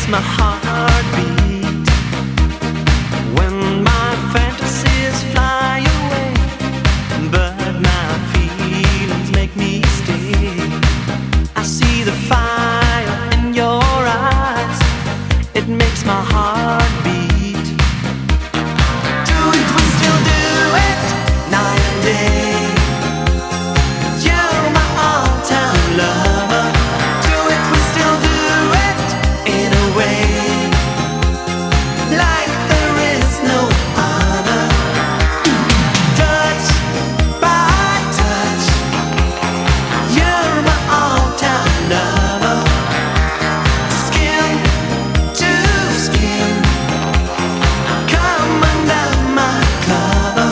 my heart beat. When my fantasies fly away, but my feelings make me stay. I see the fire in your eyes, it makes my heart beat. Do it, we still do it, night and day. You're my all-time lover. Do it, we still do it, in a way, like there is no other. Touch by touch, you're my all-time lover. Skin to skin, come under my cover.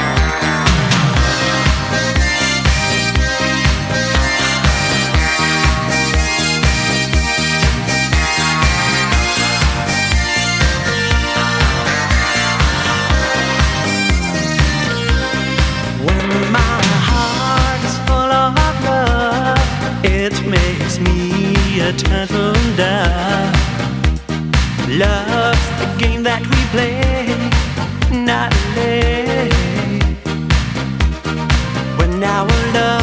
When my heart is full of love, it makes me a turtle dove. Love's the game that we play, not a lay. When our love